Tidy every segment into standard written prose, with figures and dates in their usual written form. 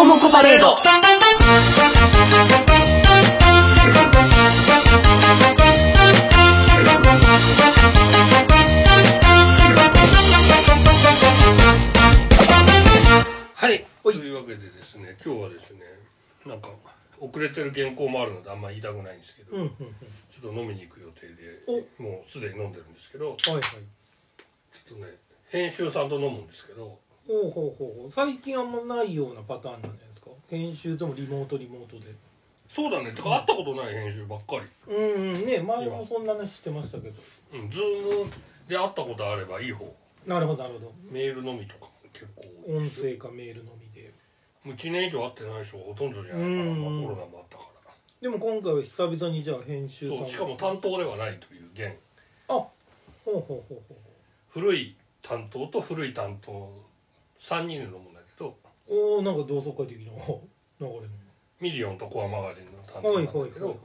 コモコパレード。 はい、というわけでですね、今日はですね、なんか遅れてる原稿もあるのであんまり言いたくないんですけど、ちょっと飲みに行く予定で、もうすでに飲んでるんですけど、ちょっとね、編集さんと飲むんですけど、 最近あんまないようなパターンなんじゃないですか。編集ともリモートで。 そうだね、てか会ったことない編集ばっかり。 ね、前もそんな話してましたけど。 ズームで会ったことあればいい方。 なるほど。 メールのみとかも結構多い。 音声かメールのみで。 もう1年以上会ってない人がほとんどじゃないかな、コロナもあったから。 でも今回は久々にじゃあ編集さん。 そう、しかも担当ではないという現。古い担当と古い担当3人で飲むんだけど。 なんか同窓会的な流れの。 ミリオンとコアマガジンの担当なんだけど、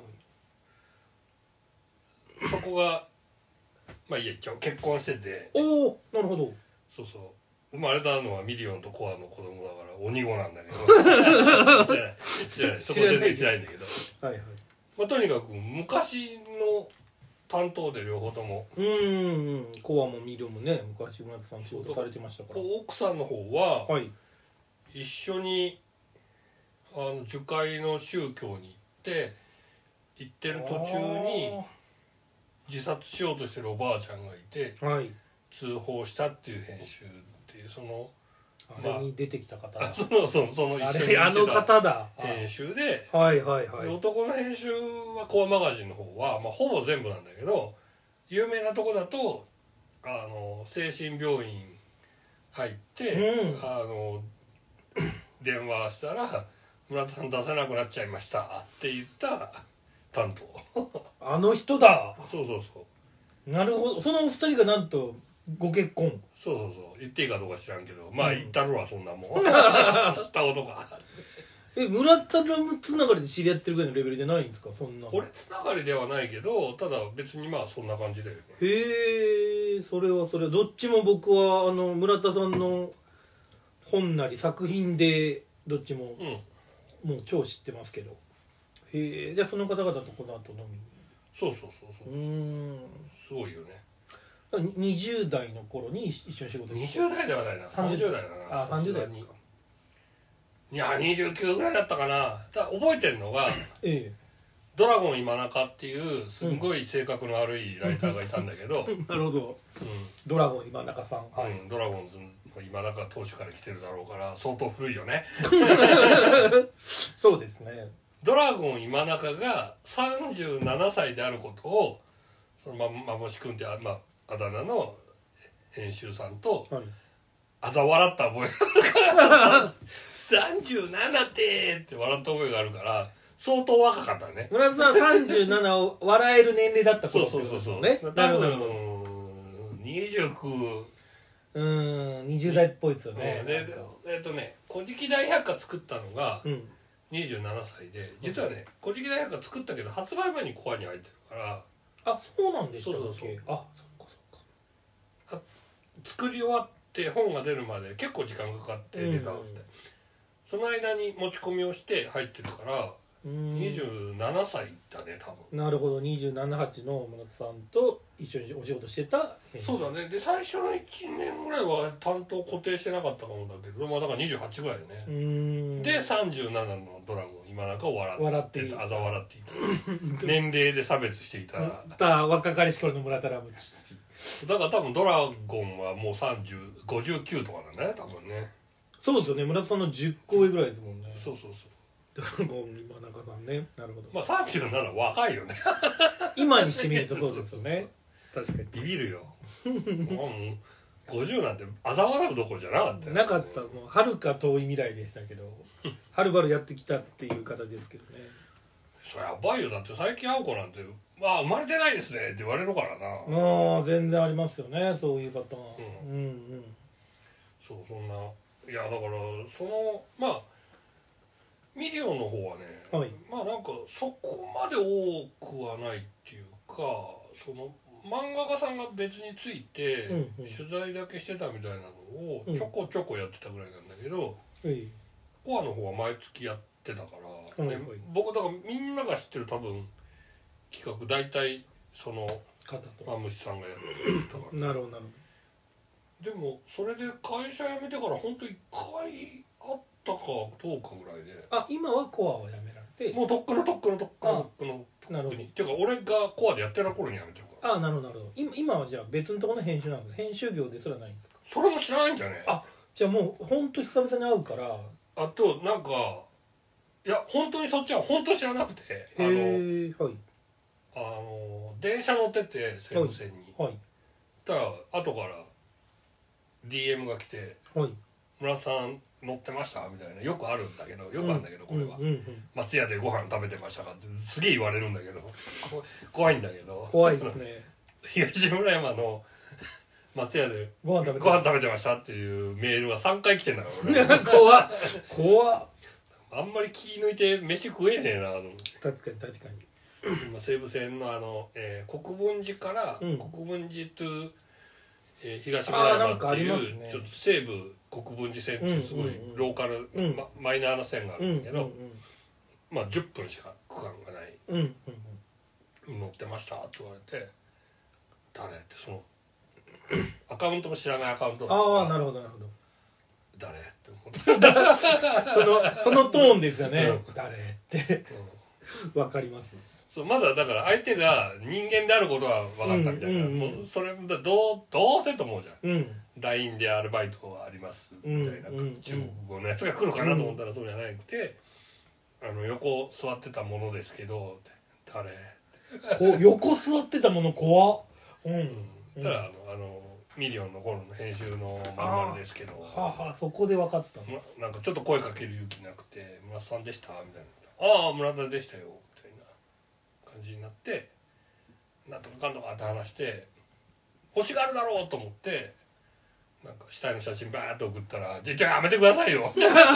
そこがまあいいや、結婚してて。 なるほど。 そうそう、生まれたのはミリオンとコアの子供だから鬼子なんだけど知らないそこ全然知らないんだけど、まあ、とにかく昔の担当で両方ともコアもミリオンもね、昔村田さん仕事されてましたから。 奥さんの方は、一緒に樹海の宗教に行ってる途中に自殺しようとしてるおばあちゃんがいて、通報したっていう編集っていう、そのあれに出てきた方だ。 その一緒に行ってあの方だ。 編集で、 男の編集はコアマガジンの方は、まあ、ほぼ全部なんだけど、有名なとこだと精神病院入って、電話したら村田さん出せなくなっちゃいましたって言った担当あの人だ。 そうなるほど。そのお二人がなんとご結婚。 そう言っていいかどうか知らんけど、まあ言ったるわ、そんなもんした男が村田ラムつながりで知り合ってるぐらいのレベルじゃないんですか、そんな。 俺つながりではないけど、ただ別にまあそんな感じだよね。 へえ、それはどっちも僕は村田さんの本なり作品でどっちも、もう超知ってますけど。へえ、じゃあその方々とこの後飲みに。 そうすごいよね。 20代の頃に一緒に仕事して 20代ではないな、30代だな。 30代ですか。 いや29ぐらいだったかな。覚えてるのが、ドラゴン今中っていうすんごい性格の悪いライターがいたんだけどなるほど、ドラゴン今中さん、 ドラゴンズの今中当主から来てるだろうから相当古いよねそうですね。 ドラゴン今中が37歳であることを、そのまぼし君ってあだ名の編集さんと嘲笑った覚えがあるから37って笑った覚えがあるから、相当若かったね。 村田さん37を笑える年齢だった頃ってことですよね。 多分29、 20代っぽいですよね。 古事記大百科作ったのが27歳で、実はね古事記大百科作ったけど発売前にコアに入ってるから。 そうなんでしたっけ。 作り終わって本が出るまで結構時間かかって出たんで、その間に持ち込みをして入ってるから27歳だね多分。 なるほど。27、8の村田さんと一緒にお仕事してた編集。 そうだね。で最初の1年ぐらいは担当固定してなかったかもだけど、まあだから28ぐらいだね。で37のドラゴン今中を笑っていた、嘲笑っていた年齢で差別していた若かりし頃の村田ラムだから多分ドラゴンはもう59とかなんだね多分ね。 そうですよね。村田さんの10個上ぐらいですもんね。 そうドラゴン今中さんね。なるほど。 まあ37若いよね今にしてみるとそうですよね。確かにビビるよもう50なんて嘲笑うどころじゃなかったよ、 なかった。もうはるか遠い未来でしたけどはるばるやってきたっていう形ですけどね。 それやばいよ。だって最近会う子なんて生まれてないですねって言われるからな。 もう全然ありますよね、そういうパターン。 そんな。いやだからまあミリオンの方はね、まあなんかそこまで多くはないっていうか、その漫画家さんが別について取材だけしてたみたいなのをちょこちょこやってたぐらいなんだけど、 コアの方は毎月やってたから、で僕だからみんなが知ってる多分企画大体そのマムシさんがやってたからなるほどなるほど。でもそれで会社辞めてから本当1回あったかどうかぐらいで。 今はコアを辞められて、 もうとっくのなるほど。っていうか俺がコアでやってた頃に辞めてるから。 なるほどなるほど。今はじゃあ別のところの編集なんですか？編集業ですらないんですか？ それも知らないんだよね。 じゃあもう本当久々に会うから。 あとなんかいや本当にそっちは本当知らなくて、 はい、 電車乗ってて西武線に、 はい、 たら後から DM が来て、 はい、 村田さん乗ってましたみたいな、よくあるんだけどこれは、松屋でご飯食べてましたかってすげえ言われるんだけど怖いんだけど、 怖いですね東村山の松屋でご飯食べてましたっていうメールは3回来てんだから俺怖っあんまり気抜いて飯食えねえなと思って。 確かに今西武線の国分寺から、国分寺と、東村山っていう、ね、ちょっと西武国分寺線っていうすごいローカル、マイナーな線があるんだけど、まあ10分しか区間がない、乗ってましたって言われて、誰ってそのアカウントも知らないアカウントなるほど誰って思ってそのトーンですよね、誰ってわかります。 そうまだだから相手が人間であることは分かったみたいな、もうそれどうせと思うじゃん、LINE でアルバイトありますみたいな、中国語のやつが来るかなと思ったらそうじゃなくて、横座ってたものですけど誰横座ってたもの怖っ。 たらミリオンの頃の編集のまんまるですけど、 そこで分かった。 なんかちょっと声かける勇気なくて、村田さんでしたみたいな、村田でしたよみたいな感じになって、なんとかかんとかって話して、欲しがるだろうと思って、なんか死体の写真バーッと送ったら、じゃあやめてくださいよ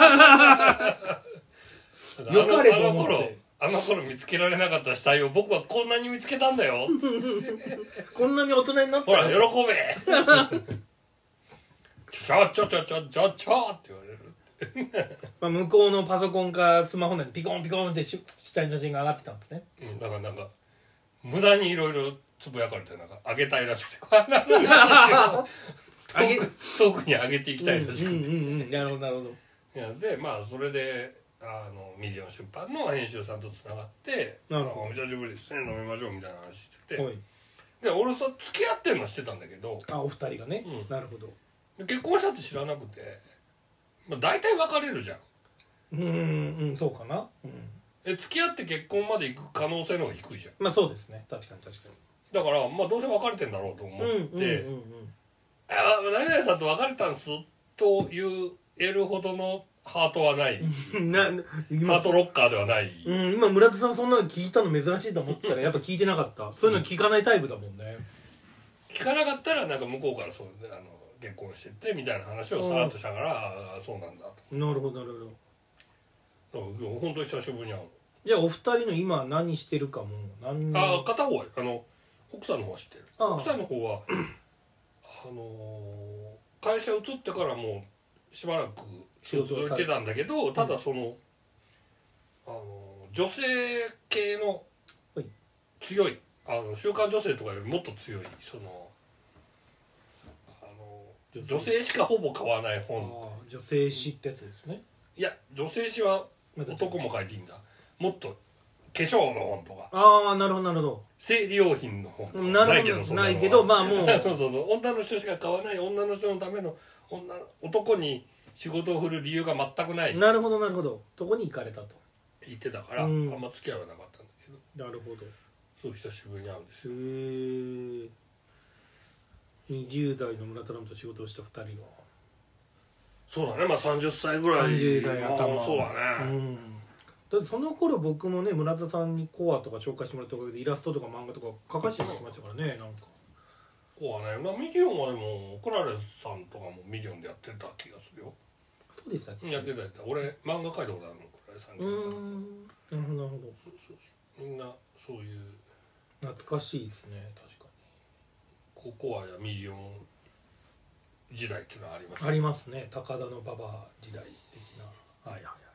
よかれと思ってあの頃見つけられなかった死体を僕はこんなに見つけたんだよこんなに大人になったほら喜べちょって言われる向こうのパソコンかスマホ内にピコンピコンって死体の写真が上がってたんですね。 だからなんか無駄にいろいろつぶやかれて、なんか上げたいらしくて遠くに上げていきたいらしくて、 なるほどでまあそれでミリオン出版の編集さんとつながって「お久しぶりですね、飲みましょう」みたいな話してて、で俺さ付き合ってるの知ってたんだけど、 お二人がね、なるほど。 結婚したって知らなくて、大体別れるじゃん。そうかな。 付き合って結婚まで行く可能性の方が低いじゃん。 そうですね、確かにだからどうせ別れてんだろうと思って「何々さんと別れたんす」と言えるほどのハートはないハートロッカーではない、 今村田さんそんなの聞いたの珍しいと思ったらやっぱ聞いてなかった。そういうの聞かないタイプだもんね。 聞かなかったらなんか向こうからそう結婚してってみたいな話をさらっとしたからそうなんだと。 なるほど本当に久しぶりに会う。 じゃあお二人の今何してるかも片方は奥さんの方は知ってる。奥さんの方は会社移ってからもうしばらく仕事をしてたんだけど、ただ女性系の強い週刊女性とかよりもっと強い女性しかほぼ買わない本。 女性誌ってやつですね。 いや女性誌は男も書いていいんだ。もっと化粧の本とか。 なるほど。 生理用品の本とかないけどまあもうそう女の人しか買わない、女の人のための男に仕事を振る理由が全くない。 なるほどとこに行かれたと言ってたから、あんま付き合いはなかったんだけど。 なるほど。 そう久しぶりに会うんですよ。 20代の村田と仕事をした2人がそうだね、30歳ぐらい。 30代頭。 そうだね、 だってその頃僕もね村田さんにコアとか紹介してもらったおかげでイラストとか漫画とか描かせてもらってましたからね。なんかコアね、ミリオンはでもクラレスさんとかもミリオンでやってた気がするよ。 そうでしたっけ。 やってた俺漫画描いたことあるのクラレスさんに。 なるほど。 みんなそういう懐かしいですね。確かにコアやミリオン時代っていうのはありますありますね。高田の馬場時代的な。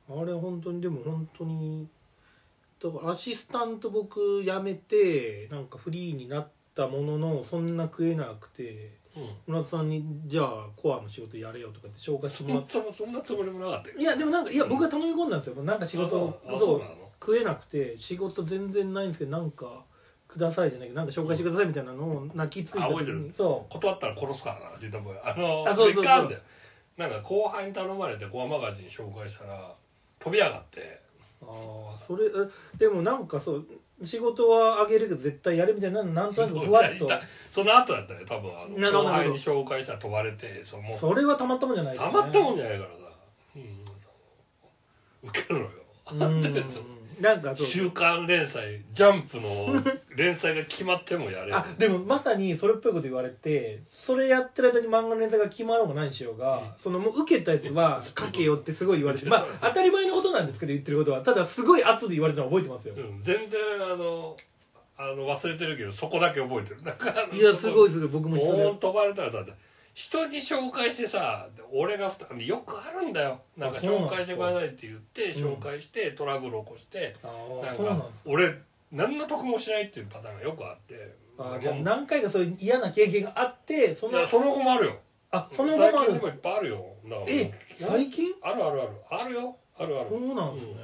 あれ本当にでも本当にだからアシスタント僕辞めてなんかフリーになったもののそんな食えなくて、村田さんにじゃあコアの仕事やれよとかって紹介してもらってそんなつもりもなかったよ。 いやでもなんかいや僕が頼み込んだんですよ。なんか仕事を食えなくて仕事全然ないんですけどなんかくださいじゃないけどなんか紹介してくださいみたいなのを泣きついた時にそう断ったら殺すからなって言った覚えそうそうそうなんか後輩に頼まれてコアマガジン紹介したら飛び上がって。 それでもなんかそう仕事はあげるけど絶対やるみたいななんとなくふわっとその後だったよ多分後輩に紹介したら飛ばれてそれはたまったもんじゃないですね。たまったもんじゃないからさ、受けろよ。 なんか週刊連載ジャンプの連載が決まってもやれあでもまさにそれっぽいこと言われてそれやってる間に漫画の連載が決まろうが何しようが、そのもう受けたやつは書けよってすごい言われてまあ当たり前のことなんですけど言ってることはただすごい圧で言われたの覚えてますよ、 全然忘れてるけどそこだけ覚えてる。なんかいやすごい僕も飛ばれたらだって人に紹介してさ俺がよくあるんだよ。なんか紹介してくださいって言って紹介してトラブル起こしてなんか俺何の得もしないっていうパターンがよくあってじゃあ何回かそういう嫌な経験があってその後もあるよ。 その後もある最近でもいっぱいあるよ。 最近あるよあるそうなんですね、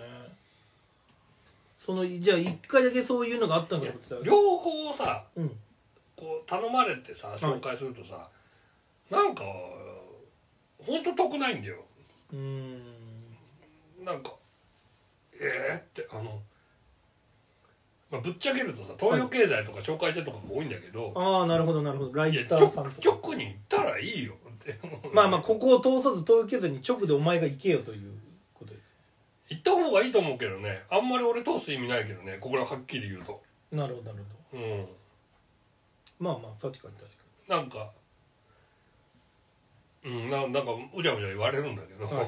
じゃあ1回だけそういうのがあったんだと思ってたら両方さ、こう頼まれてさ紹介するとさ、なんかほんと得ないんだよ。なんかってぶっちゃけるとさ東洋経済とか紹介してとかも多いんだけど、 なるほどライターさんとか直に行ったらいいよってまあここを通さず東洋経済に直でお前が行けよということです。 行った方がいいと思うけどね。あんまり俺通す意味ないけどね。ここらはっきり言うと。 なるほどまあ確かになんかなんかうじゃうじゃ言われるんだけど、だ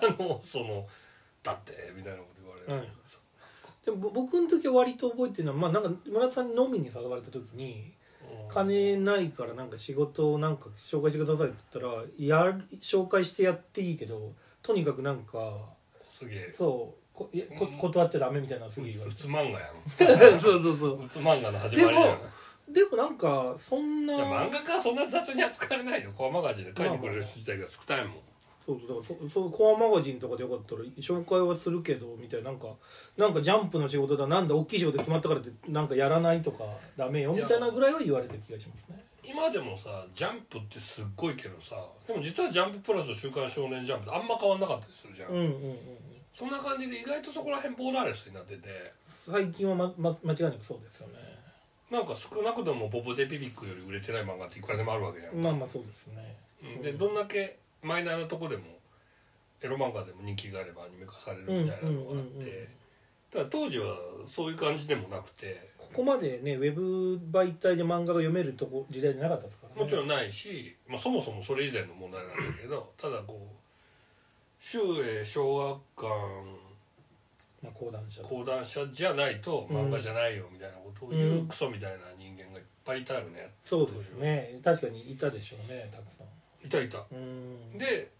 ってみたいなこと言われる、 でも僕の時は割と覚えてるのはなんか村田さんに飲みに誘われた時に金ないからなんか仕事をなんか紹介してくださいって言ったら紹介してやっていいけどとにかくなんかすげえ断っちゃダメみたいなすげえ言われてうつ漫画やんそううつ漫画の始まりやん。 でもなんかそんな漫画家はそんな雑に扱われないよ。コアマガジンで書いてくれる人自体が少ないもん。 だからそうコアマガジンとかでよかったら紹介はするけどみたいななんかジャンプの仕事だなんだ大きい仕事決まったからってなんかやらないとかダメよみたいなぐらいは言われた気がしますね。 今でもさジャンプってすっごいけどさでも実はジャンププラス週刊少年ジャンプってあんま変わんなかったりするじゃん。そんな感じで意外とそこら辺ボーダーレスになってて最近は、間違いなくそうですよね。 なんか少なくともボブ・デ・ピピックより売れてない漫画っていくらでもあるわけじゃん。 まあそうですね。 でどんだけマイナーなとこでもエロ漫画でも人気があればアニメ化されるみたいなのがあってただ当時はそういう感じでもなくてここまでねウェブ媒体で漫画が読める時代じゃなかったですからね。 もちろんないし、そもそもそれ以前の問題なんだけどただこう秀英小学館講談社じゃないと漫画じゃないよみたいなことを言うクソみたいな人間がいっぱいいたよね。 そうですね確かにいたでしょうねたくさんいたで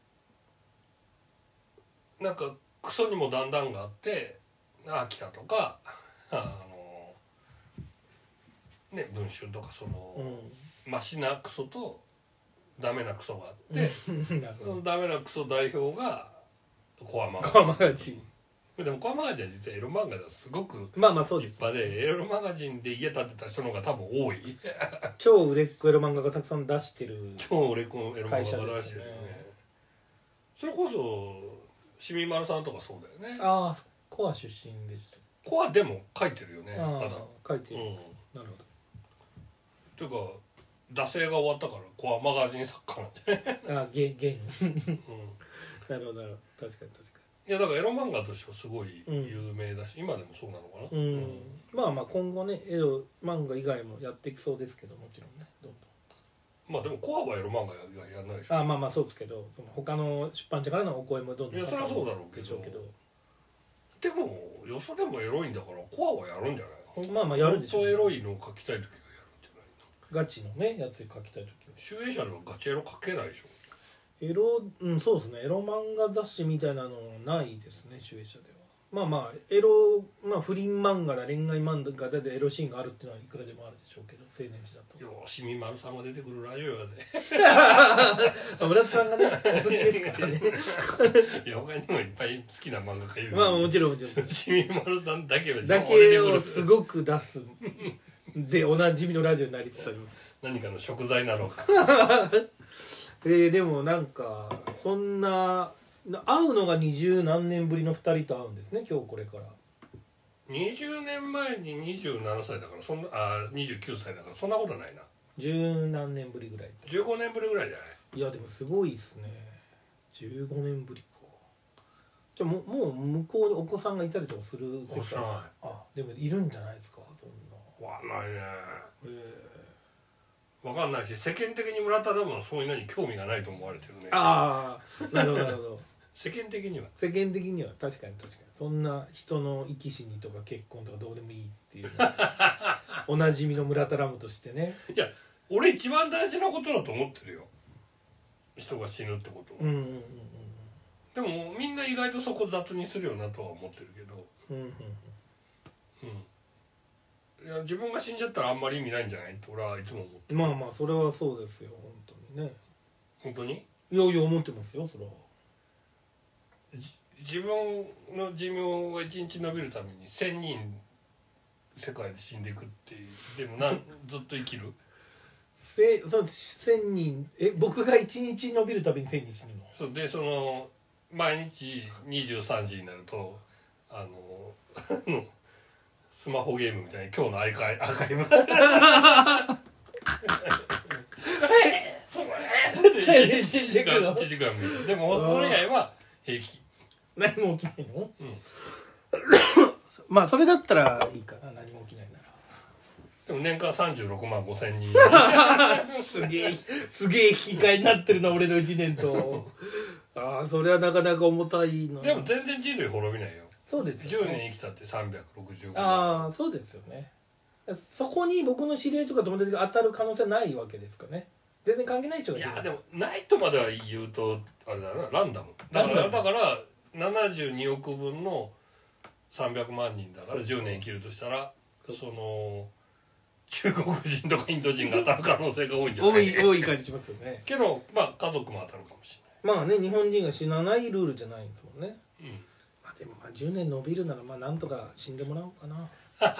なんかクソにもだんだんがあって秋田とか文春とかマシなクソとダメなクソがあってそのダメなクソ代表がコアマガジンでもコアマガジンは実はエロ漫画ではすごく立派でエロマガジンで家建てた人の方が多分多い超売れっ子エロ漫画がたくさん出してる超売れっ子エロ漫画が出してるよね。それこそしみまるさんとかそうだよね。 コア出身でした。 コアでも書いてるよね。まだ書いてる、なるほど。 というか惰性が終わったからコアマガジン作家なんてなるほど確かにいやだからエロ漫画としてはすごい有名だし、今でもそうなのかな。まあ今後ねエロ漫画以外もやっていきそうですけどもちろんねどんどんでもコアはエロ漫画やんないでしょ。 まあそうですけど他の出版社からのお声もどんどんいやそれはそうだろうけどでもよそでもエロいんだからコアはやるんじゃないの。 まあやるでしょう、 本当エロいのを描きたい時はやるんじゃないの。 ガチのねやつ描きたい時は集英社ではガチエロ描けないでしょ。 そうですね、エロ漫画雑誌みたいなのないですね、集英社では。まあまあエロ、不倫漫画だ恋愛漫画でエロシーンがあるっていうのはいくらでもあるでしょうけど、青年誌だと。 よしみまるさんが出てくるラジオやで村田さんがねお好きですからねいや他にもいっぱい好きな漫画家いるまあもちろんよしみまるさんだけをすごく出すでおなじみのラジオになりつつあります。 何かの食材なのかでもなんかそんな会うのが20何年ぶりの2人と会うんですね、今日これから。 20年前に27歳だから29歳だからそんなことないな。 十何年ぶりぐらい。 15年ぶりぐらいじゃない。 いやでもすごいですね、15年ぶりか。じゃあもう向こうにお子さんがいたりとかする世界。でもいるんじゃないですか、そんな。 わかんないね。わかんないし、世間的に村田ラムはそういうのに興味がないと思われてるね。 なるほどなるほど世間的には確かにそんな人の生き死にとか結婚とかどうでもいいっていうおなじみの村田ラムとしてね。 いや俺一番大事なことだと思ってるよ、人が死ぬってことは。でもみんな意外とそこ雑にするよなとは思ってるけど、いや自分が死んじゃったらあんまり意味ないんじゃないって俺はいつも思ってる。 まあそれはそうですよ、本当にね。 本当にいや思ってますよ、それは。 自分の寿命が1日延びるために1000人世界で死んでいくっていう。でもずっと生きる 1000人僕が1日伸びるたびに1000人死ぬの。 そうで、その毎日23時になるとスマホゲームみたいに今日のアーカイブ1時間見る。でもそれ以外は平気。 何も起きないの？まあそれだったらいいかな、何も起きないなら。 でも年間36万5千人すげえ引き換えになってるな俺の1年とそれはなかなか重たいな。 でも全然人類滅びないよ。 そうですよね。 10年生きたって365 万。そうですよね。そこに僕の知り合いとか友達が当たる可能性はないわけですかね。全然関係ない人がいる。 いやでもないとまでは言うとあれだな、ランダムだから72億分の300万人だから10年生きるとしたらその中国人とかインド人が当たる可能性が多いんじゃない？ 多い感じしますよね。 けど家族も当たるかもしれない。まあね、日本人が死なないルールじゃないんですもんね。でも10年伸びるならなんとか死んでもらおうかな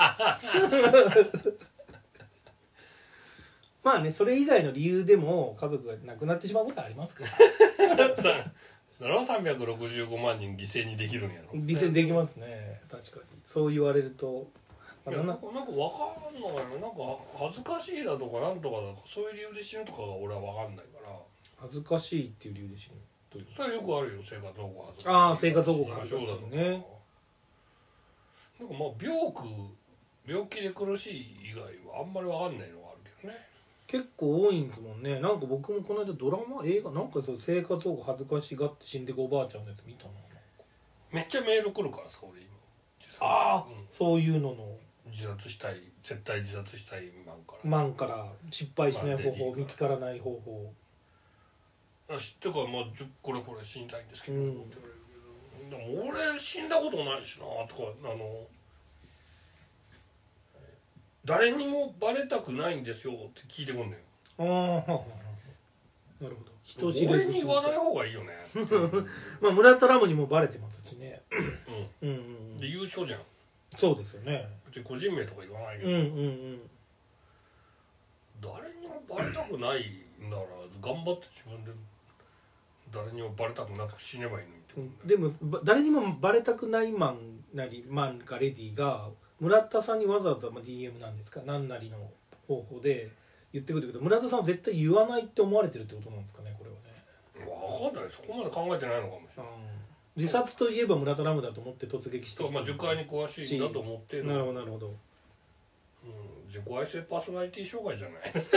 まあね、それ以外の理由でも家族が亡くなってしまうことはありますからだろ。365万人犠牲にできるんやろ。 犠牲できますね、確かに。そう言われるとなんか分かんない。なんか恥ずかしいだとかなんとかだとかそういう理由で死ぬとかが俺は分かんないから。 恥ずかしいっていう理由で死ぬという。 それはよくあるよ、生活保護恥ずかしい。 生活保護恥ずかしいね。 なんか病気で苦しい以外はあんまり分かんないのがあるけどね。 結構多いんですもんね。なんか僕もこの間ドラマ映画なんか生活保護恥ずかしがって死んでくおばあちゃんのやつ見たな。 めっちゃメール来るからさ俺今。 そういうのの絶対自殺したいマンから失敗しない方法、見つからない方法。 知ってからこれ死にたいんですけど、でも俺死んだことないしなとか誰にもバレたくないんですよって聞いてこんねん。 なるほど。 俺に言わない方がいいよね村田ラムにもバレてますしね。 で優勝じゃん。 そうですよね。 個人名とか言わないけど、誰にもバレたくないなら頑張って自分で誰にもバレたくなく死ねばいいのにって、 でも誰にもバレたくないマンかレディが村田さんにわざわざ DM なんですか何なりの方法で言ってくるけど、村田さんは絶対言わないって思われてるってことなんですかね、これはね。分かんない、そこまで考えてないのかもしれない。 自殺といえば村田ラムだと思って突撃して受害に詳しいんだと思ってる。 なるほど。 自己愛性パーソナリティ障害じゃ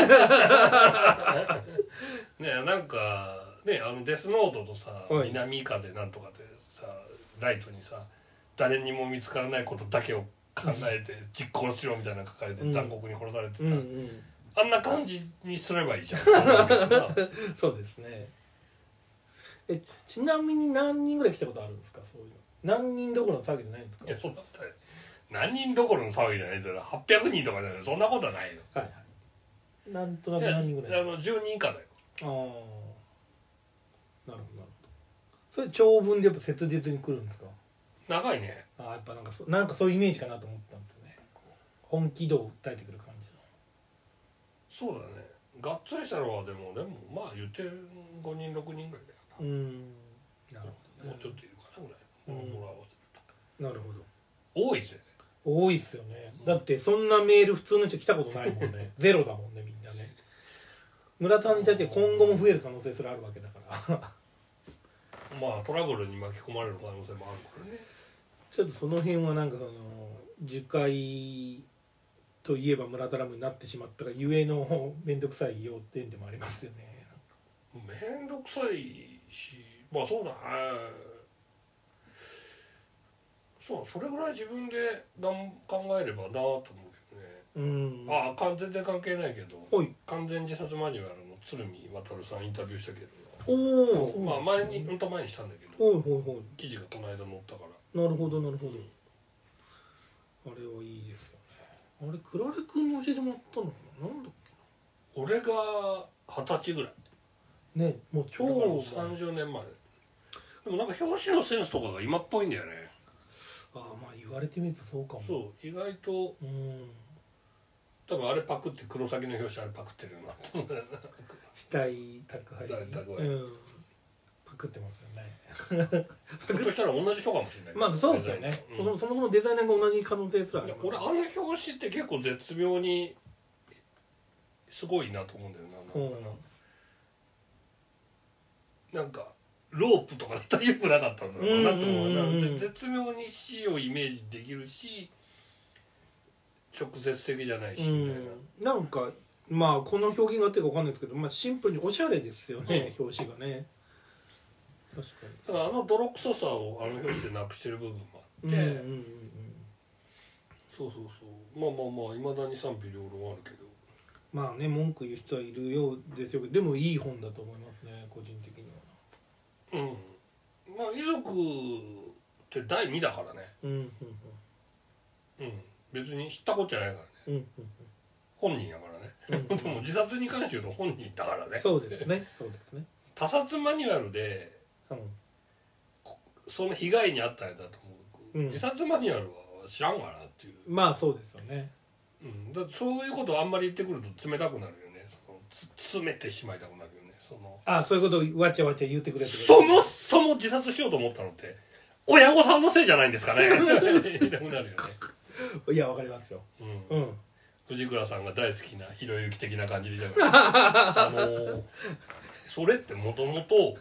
ないね。なんかね、デスノートとさ、南風なんとかでさライトにさ誰にも見つからないことだけを考えて実行しろみたいなの書かれて残酷に殺されてた、あんな感じにすればいいじゃんそうですね。 ちなみに何人ぐらい来たことあるんですか？そういうの何人どころの騒ぎじゃないんですか？ いやそんなことない。何人どころの騒ぎじゃないんだよ。800人とかじゃない。そんなことはないよ。 はいはい。なんとなく何人ぐらい？ 10人以下だよ。 ああ、なるほどなるほど。それ長文でやっぱ切実に来るんですか？ 長いね。 ああ、やっぱなんかそういうイメージかなと思ったんですよね。本気度を訴えてくる感じの。そうだね。がっつりしたのはでもまあ言って5人6人ぐらいだよな。 なるほど、 もうちょっといるかなぐらい。もらわせると。なるほど。 多いですよね。 多いっすよね。だってそんなメール普通の人来たことないもんね。ゼロだもんね、みんなね。村田さんに対して今後も増える可能性すらあるわけだからまあトラブルに巻き込まれる可能性もあるからね。 ちょっとその辺はなんか樹海といえば村田ラムになってしまったらゆえの面倒くさい要点でもありますよね。 面倒くさいし、まあそうだね。それぐらい自分で考えればなと思うけどね。全然関係ないけど、完全自殺マニュアルの鶴見渉さんインタビューしたけど、まあ前にしたんだけど、記事がこの間載ったから。 なるほどなるほど。あれはいいですよね。あれクラレ君に教えてもらったのかな。なんだっけな。 俺が20歳ぐらいね、もう超 30年前でもなんか表紙のセンスとかが今っぽいんだよね。 まあ言われてみるとそうかも。 そう意外と多分あれパクって黒崎の表紙あれパクってるよな死体宅配パクってますよね。 ひょっとしたら同じ人かもしれない。 まあそうですよね。そもそもデザイナーが同じ可能性すらあります。 俺あの表紙って結構絶妙にすごいなと思うんだよな。なんかロープとかだったらよくなかったんだろうなと思う。絶妙に死をイメージできるし直接的じゃないしみたいな。 なんかまあこの表現があってか分かんないですけど、まあ、シンプルにおしゃれですよね、表紙がね。確かに。 ただ泥臭さをあの表紙でなくしてる部分もあって、そうまあいまだに賛否両論あるけど、 まあね文句言う人はいるようですよけど、でもいい本だと思いますね個人的には。 まあ遺族って第2だからね。別に知ったことじゃないからね。本人やからね。でも自殺に関して言うと本人だからね。 そうですね。 他殺マニュアルで、その被害に遭ったんだと思う。自殺マニュアルは知らんかなっていう。 まあそうですよね。 だってそういうことをあんまり言ってくると冷たくなるよね。詰めてしまいたくなるよね。 そういうことをわちゃわちゃ言ってくれて。 そもそも自殺しようと思ったのって親御さんのせいじゃないんですかね。言いたくなるよね。 いやわかりますよ。 藤倉さんが大好きなひろゆき的な感じでじゃないそれってもともと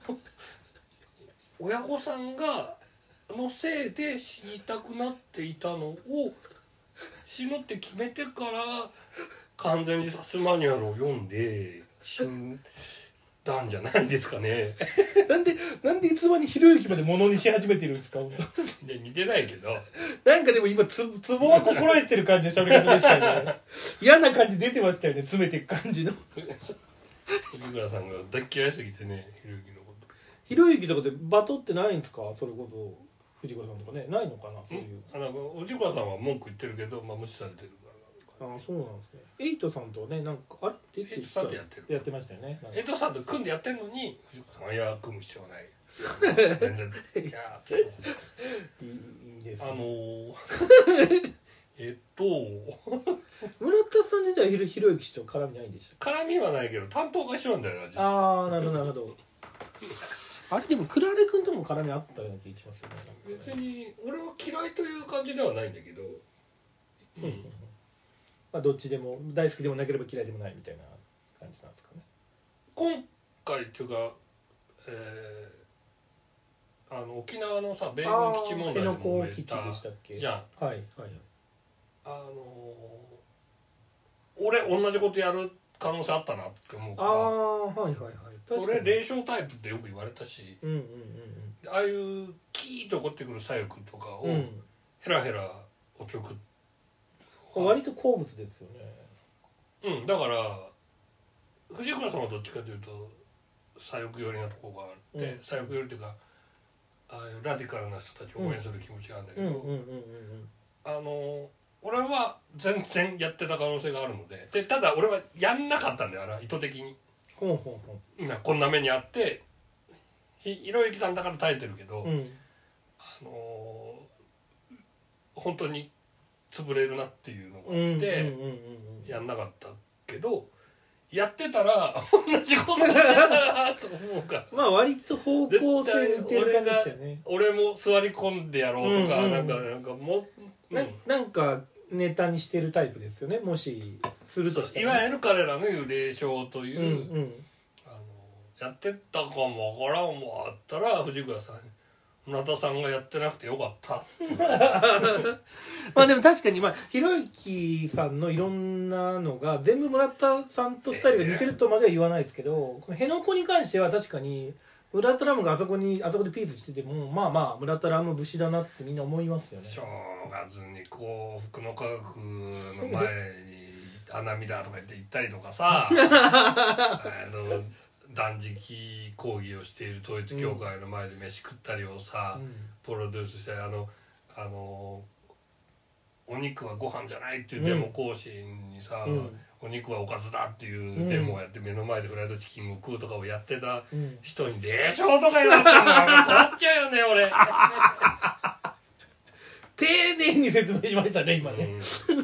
親御さんがのせいで死にたくなっていたのを死ぬって決めてから完全自殺マニュアルを読んで死んだんじゃないですかね。 なんでいつまにひろゆきまで物にし始めてるんですか。 似てないけどなんかでも今ツボは心得てる感じの喋り方でしたよね。嫌な感じ出てましたよね、詰めていく感じの。 藤倉さんが大嫌いすぎてね、ひろゆきのこと。 ひろゆきとかでバトってないんですか。それこそ藤倉さんとかね、ないのかな。そういう藤倉さんは文句言ってるけど、無視されてるから。 そうなんですね。エイトさんとね、なんかエイトさんとやってましたよね。 エイトさんと組んでやってるのに藤倉さんは「いや組む必要はない」全然「いや」っていいですね。 村田さん自体ひろゆき氏と絡みないんでした。 絡みはないけど担当が一緒なんだよな。 なるほど。あれでもクラレ君とも絡みあったような気がしますよね。 別に俺は嫌いという感じではないんだけど、 まあどっちでも大好きでもなければ嫌いでもないみたいな感じなんですかね。 今回っていうか、沖縄のさ米軍基地問題でも燃えたじゃん。 俺同じことやる可能性あったなって思うから。俺霊障タイプってよく言われたし、ああいうキーッと起こってくる左翼とかをヘラヘラおちょく割と好物ですよね。 だから藤倉さんはどっちかというと左翼寄りなところがあって、左翼寄りっていうかああいうラディカルな人たちを応援する気持ちがあるんだけど、俺は全然やってた可能性があるので、ただ俺はやんなかったんだよな、意図的に。こんな目にあってひろゆきさんだから耐えてるけど、本当に潰れるなっていうのがあってやんなかったけど、やってたら同じことになるなと思うからまあ割と方向性似てる感じですよね。 俺も座り込んでやろうとか、なんかもう、 なんかネタにしてるタイプですよね、もしするとしたら、 いわゆる彼らの言う霊障という、やってたかもわからんわあったら藤倉さんに村田さんがやってなくてよかったってまあでも確かにひろゆきさんのいろんなのが全部村田さんとスタイルが似てるとまでは言わないですけど、この辺野古に関しては確かに村田ラムがあそこでピースしててもまあ村田ラム節だなってみんな思いますよね。 正月に幸福の科学の前に花見だとか言って行ったりとかさ断食講義をしている統一教会の前で飯食ったりをさ、プロデュースしてお肉はご飯じゃないっていうデモ行進にさ、お肉はおかずだっていうデモをやって目の前でフライドチキンを食うとかをやってた人に霊障とか言われてるのは困っちゃうよね俺丁寧に説明しましたね今ね、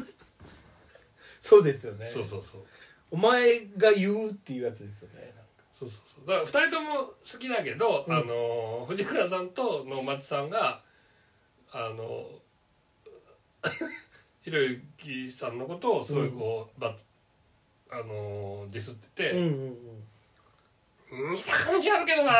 そうですよね。 そうお前が言うっていうやつですよね。 そうだから2人とも好きだけど、藤倉さんと能町さんがひろゆきさんのことをすごいこう、ディスってて、見た感じあるけどな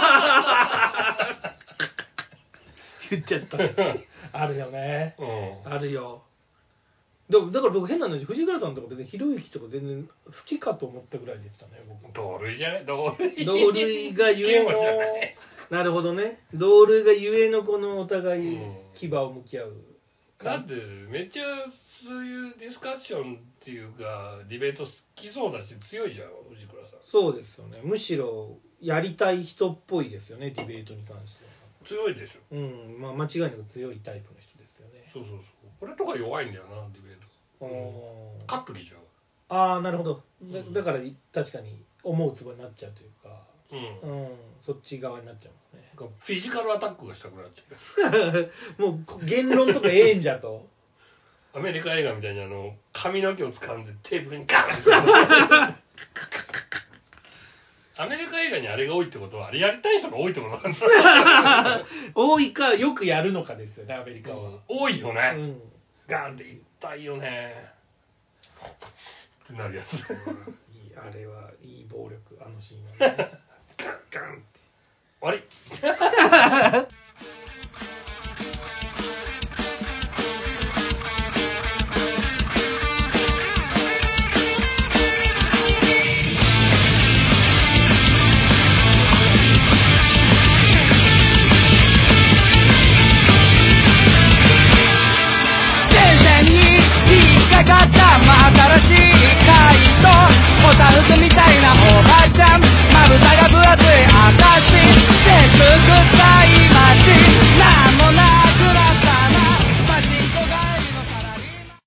言っちゃったあるよね、あるよ。だから僕変な話、藤倉さんとか別にひろゆきとか全然好きかと思ったぐらいでしたね僕。 同類じゃない？同類がゆえのなるほどね、同類がゆえのこのお互い牙を向き合う、 だってめっちゃそういうディスカッションっていうかディベート好きそうだし強いじゃん藤倉さん。 そうですよね、むしろやりたい人っぽいですよね、ディベートに関しては。 強いでしょ。 間違いなく強いタイプの人ですよね。 そう俺とか弱いんだよなディベート。カットきちゃう。 ああなるほど、だから確かに思うつぼになっちゃうというか、そっち側になっちゃいますね。 フィジカルアタックがしたくなっちゃうもう言論とかええんじゃとアメリカ映画みたいに髪の毛を掴んでテーブルにガンってアメリカ映画にあれが多いってことはあれやりたい人が多いってことなんだ多いかよくやるのかですよねアメリカは、 多いよね、ガンって言いたいよねってなるやつあれはいい暴力、あのシーンはねガンガンって終わり